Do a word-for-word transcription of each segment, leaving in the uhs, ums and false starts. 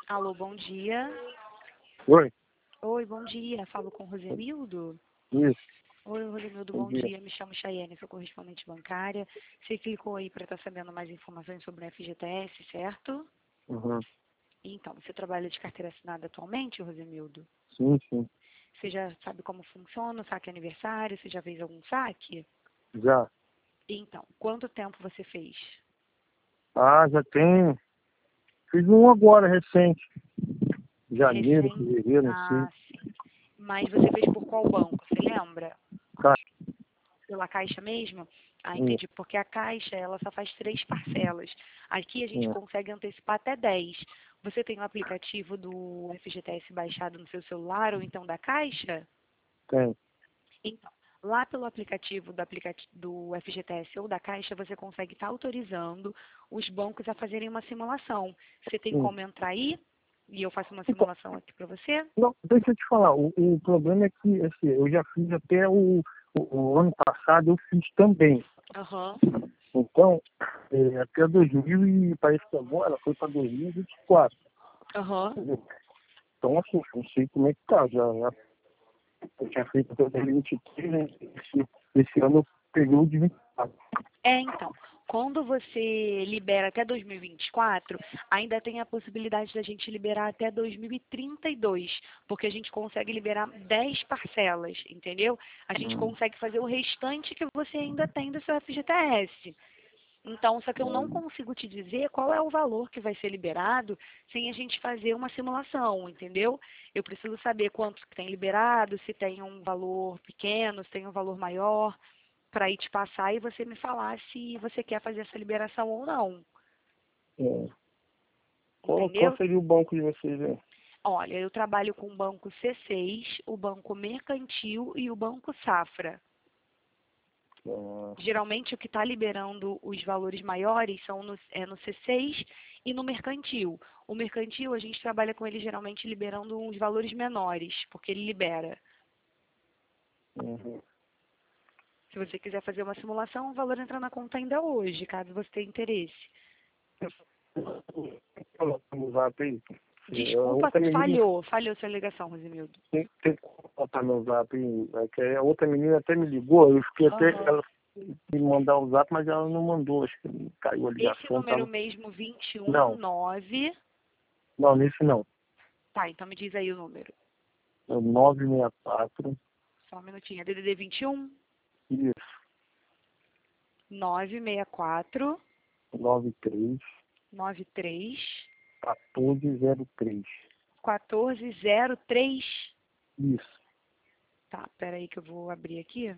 Alô, bom dia. Oi, Oi, bom dia. Falo com o Rosemildo. isso, Oi, Rosemildo, bom bom dia. dia. Me chamo Chayane, sou correspondente bancária. Você clicou aí para estar sabendo mais informações sobre o F G T S, certo? Uhum. Então, você trabalha de carteira assinada atualmente, Rosemildo? Sim, sim, Você já sabe como funciona o saque aniversário? Você já fez algum saque? já. Então, quanto tempo você fez? Ah, já tem. Fiz um agora, recente. Janeiro, Recém? fevereiro, não sei. Ah, sim. Mas você fez por qual banco? Você lembra? Tá. Pela Caixa mesmo? Ah, Hum, entendi. Porque a Caixa, ela só faz três parcelas. Aqui a gente hum, consegue antecipar até dez. Você tem o aplicativo do F G T S baixado no seu celular ou então da Caixa? tem. Então, lá pelo aplicativo do, aplicati do F G T S ou da Caixa, você consegue estar autorizando os bancos a fazerem uma simulação. Você tem Hum. como entrar aí? E eu faço uma Então, simulação aqui para você? não, deixa eu te falar. O, o problema é que assim, eu já fiz até o, o, o ano passado, eu fiz também. Aham. Então, é, até dois mil e parece que agora foi para dois mil e vinte e quatro. Aham. Entendeu? Então, assim, não sei como é que tá. Já, já eu tinha feito até dois mil e vinte e três, né? Esse, esse ano eu peguei o de vinte e quatro. É, então, quando você libera até dois mil e vinte e quatro, ainda tem a possibilidade da gente liberar até dois mil e trinta e dois, porque a gente consegue liberar dez parcelas, entendeu? A gente Hum, consegue fazer o restante que você ainda tem do seu F G T S. Então, só que eu não hum. consigo te dizer qual é o valor que vai ser liberado sem a gente fazer uma simulação, entendeu? Eu preciso saber quanto que tem liberado, se tem um valor pequeno, se tem um valor maior, para ir te passar e você me falar se você quer fazer essa liberação ou não, É. Qual, qual entendeu? seria o banco de vocês aí? Olha, eu trabalho com o Banco C seis, o Banco Mercantil e o Banco Safra. Ah, Geralmente o que está liberando os valores maiores são no, é no C seis e no mercantil. O mercantil a gente trabalha com ele geralmente liberando uns valores menores, porque ele libera. uhum. Se você quiser fazer uma simulação, o valor entra na conta ainda hoje, caso você tenha interesse. Coloca no zap aí. É, A Desculpa, outra menina falhou, falhou sua ligação, Rosemildo. tem, tem que botar no zap aí. É que a outra menina até me ligou, eu fiquei até Aham. ela me mandar o zap, mas ela não mandou, acho que caiu a Esse ligação, número tava. mesmo, vinte e um Não, nove. não, nesse não. Tá, então me diz aí o número. É o nove seis quatro, Só um minutinho. D D D vinte e um, isso, nove seis quatro, nove três, nove três, quatorze zero três. quatorze zero três. Isso. Tá, peraí que eu vou abrir aqui.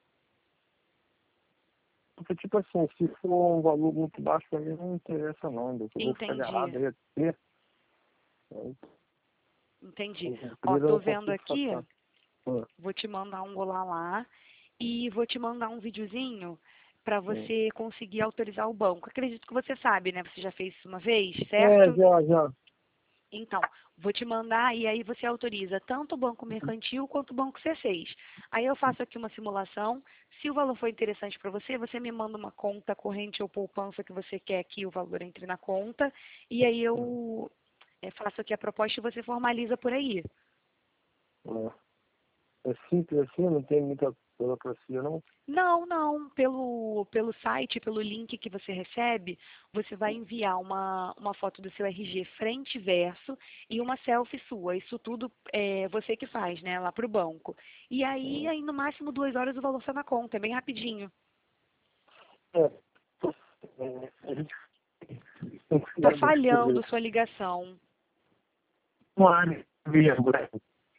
Porque, tipo assim, se for um valor muito baixo, pra mim não interessa não. Eu vou ficar Entendi, agarrado aí até. Aí, entendi. a Ó, empresa eu tô não vendo consigo aqui, sacar. Ah, vou te mandar um olá lá e vou te mandar um videozinho para sim. você conseguir autorizar o banco. Acredito que você sabe, né? Você já fez isso uma vez, É, certo? já, já. Então, vou te mandar e aí você autoriza tanto o banco mercantil quanto o banco C seis. Aí eu faço aqui uma simulação. Se o valor for interessante para você, você me manda uma conta corrente ou poupança que você quer que o valor entre na conta. E aí eu eh, faço aqui a proposta e você formaliza por aí. É, é simples assim, não tem muita burocracia não. Não, não. Pelo, pelo site, pelo link que você recebe, você vai enviar uma, uma foto do seu R G frente e verso e uma selfie sua. Isso tudo é você que faz, né? Lá para o banco. E aí, É, aí, no máximo duas horas o valor está na conta. É bem rapidinho. é, é, a gente tem que Tá criar das falhando coisas. sua ligação. Uma área mesmo, né?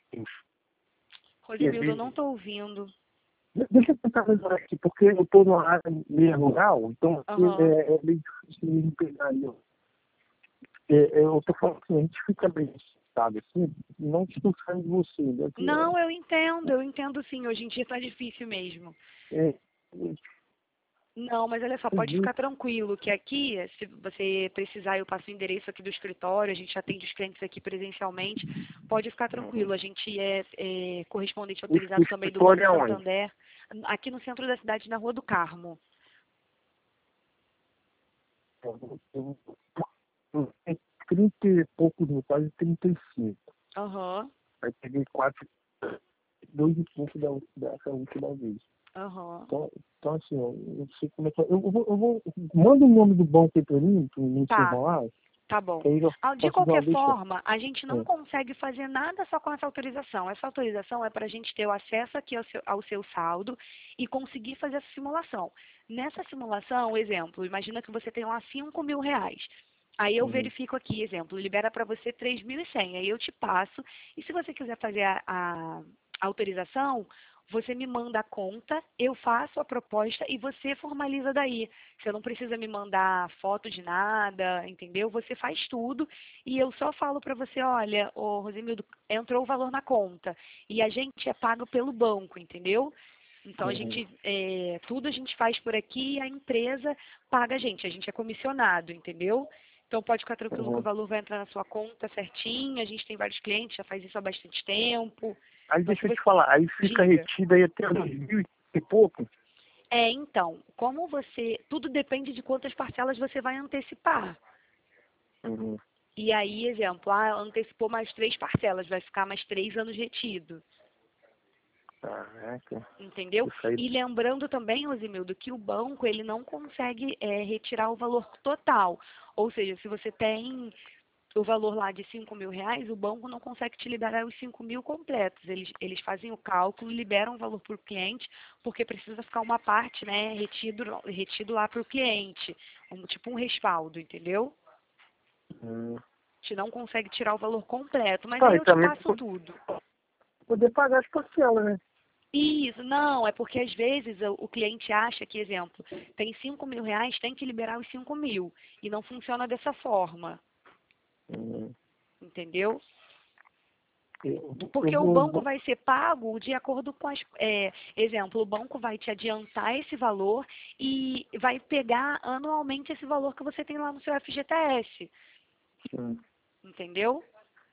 E, Rosemildo, eu não e, estou ouvindo. deixa eu tentar lembrar aqui, porque eu estou numa área meio rural, então aqui Aham. é, é meio difícil de me pegar aí. Ó. É, é, eu estou falando assim, a gente fica bem assustado assim, não expulsando de você. Né? Que Não, eu entendo, eu entendo sim. Hoje em dia tá difícil mesmo. É, é, Não, mas olha só, pode é, ficar tranquilo, que aqui, se você precisar, eu passo o endereço aqui do escritório, a gente atende os clientes aqui presencialmente, pode ficar tranquilo, a gente é, é correspondente o, o autorizado também do escritório Banco é onde? Santander, aqui no centro da cidade, na Rua do Carmo. Eu, eu, eu, eu, trinta e poucos mil, quase trinta e cinco. Aham. Uhum. Aí peguei quatro, dois e pouco da, dessa última vez. Aham. Uhum. Então, então, assim, eu não sei como é que... Eu, eu, vou, eu vou... Manda o nome do banco aí pra mim, pra mim Tá. lá. Tá bom. Que aí eu Ah, De posso dar uma qualquer deixa. forma, a gente não É. consegue fazer nada só com essa autorização. Essa autorização é para a gente ter o acesso aqui ao seu, ao seu saldo e conseguir fazer essa simulação. Nessa simulação, exemplo, imagina que você tem lá cinco mil reais. Aí eu Uhum. verifico aqui, exemplo, libera para você três mil e cem. Aí eu te passo. E se você quiser fazer a, a autorização, você me manda a conta, eu faço a proposta e você formaliza daí. Você não precisa me mandar foto de nada, entendeu? Você faz tudo e eu só falo para você, olha, ô Rosimildo, entrou o valor na conta e a gente é pago pelo banco, entendeu? Então a Uhum. gente, é, tudo a gente faz por aqui e a empresa paga a gente, a gente é comissionado, entendeu? Então pode ficar tranquilo Uhum. que o valor vai entrar na sua conta certinho, a gente tem vários clientes, já faz isso há bastante tempo. Aí Então, deixa eu você... te falar, aí fica Diga. retido aí até dois mil e pouco. É, então, como você, tudo depende de quantas parcelas você vai antecipar. Uhum. E aí, exemplo, ah, antecipou mais três parcelas, vai ficar mais três anos retido. Caraca. Entendeu? Isso aí. E lembrando também, Rosimildo, que o banco ele não consegue é, retirar o valor total. Ou seja, se você tem o valor lá de cinco mil reais, o banco não consegue te liberar os cinco mil completos. Eles, eles fazem o cálculo e liberam o valor para o cliente, porque precisa ficar uma parte, né, retido, retido lá para o cliente. Um, tipo um respaldo, entendeu? Hum. Te não consegue tirar o valor completo, mas Ah, aí e eu te também passo po- tudo. poder pagar as parcelas, né? Isso, não, é porque às vezes o, o cliente acha que, exemplo, tem cinco mil reais, tem que liberar os cinco mil. E não funciona dessa forma, Hum. entendeu? Eu, eu Porque o vou, banco vou- vai ser pago de acordo com as. É, exemplo, o banco vai te adiantar esse valor e vai pegar anualmente esse valor que você tem lá no seu F G T S. hum, Entendeu?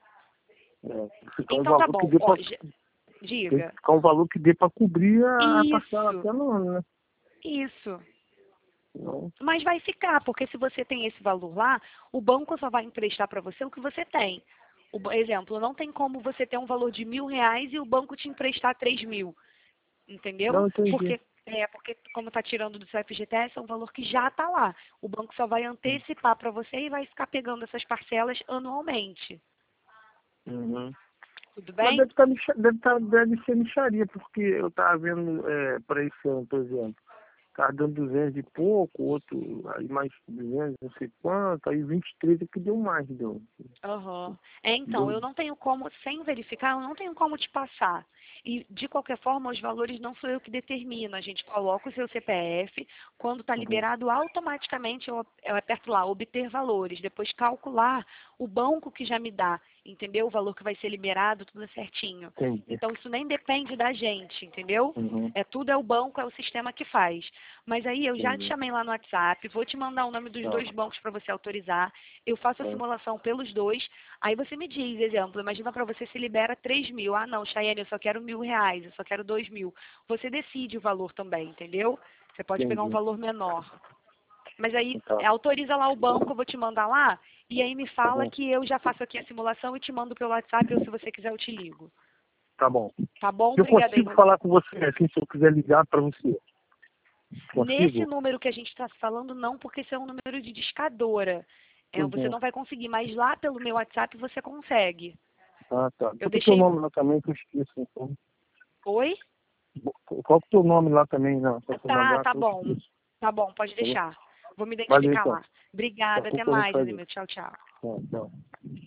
é, ficar um Então tá valor que bom. dê Ó, pra, já- tem que diga. ficar um valor que dê pra cobrir a, a parcela Isso, até no ano, né? isso. Não. Mas vai ficar, porque se você tem esse valor lá, o banco só vai emprestar para você o que você tem. O, ba- exemplo, não tem como você ter um valor de mil reais e o banco te emprestar três mil. Entendeu? Não entendi. Porque, é, porque como está tirando do seu F G T S, é um valor que já está lá. O banco só vai antecipar para você e vai ficar pegando essas parcelas anualmente. Uhum. Tudo Mas bem? deve, tá, micha- deve, tá, deve ser micharia, porque eu tava vendo é, para esse ano, por exemplo. Tava dando duzentos e pouco, outro aí mais duzentos, não sei quanto, aí vinte e três é que deu mais, deu. Aham. É, então, deu eu não tenho como, sem verificar, eu não tenho como te passar. E, de qualquer forma, os valores não sou eu que determino. A gente coloca o seu C P F, quando está uhum. liberado, automaticamente eu, eu aperto lá, obter valores. Depois calcular o banco que já me dá, entendeu? O valor que vai ser liberado, tudo certinho. Entendi. Então, isso nem depende da gente, entendeu? Uhum. É tudo é o banco, é o sistema que faz. Mas aí eu já te Entendi. chamei lá no WhatsApp, vou te mandar o nome dos Tá. dois bancos para você autorizar. Eu faço a Tá. simulação pelos dois. Aí você me diz, exemplo, imagina para você se libera três mil. Ah, não, Chayane, eu só quero mil reais, eu só quero dois mil. Você decide o valor também, entendeu? Você pode pegar um Entendi. valor menor. Mas aí Tá. é, autoriza lá o banco, eu vou te mandar lá, e aí me fala Uhum. que eu já faço aqui a simulação e te mando pelo WhatsApp, ou se você quiser eu te ligo. Tá bom. Tá bom? Eu Obrigada aí, consigo Rose. falar com você assim, se eu quiser ligar para você. Nesse Consigo? número que a gente está falando, não, porque esse é um número de discadora. É, você Uhum. não vai conseguir, mas lá pelo meu WhatsApp você consegue. Ah, tá. Eu Bota o teu deixei. nome lá também, que eu esqueço. Então. Oi? Qual que é o teu nome lá também, não? Pra você Tá, mandar, tá que eu bom. esqueço. Tá bom, pode Tá bom? deixar. Vou me Valeu, identificar então. lá. Daqui Obrigada, a até pouco eu vou mais, fazer. Ademir. Tchau, tchau. Tá, tchau.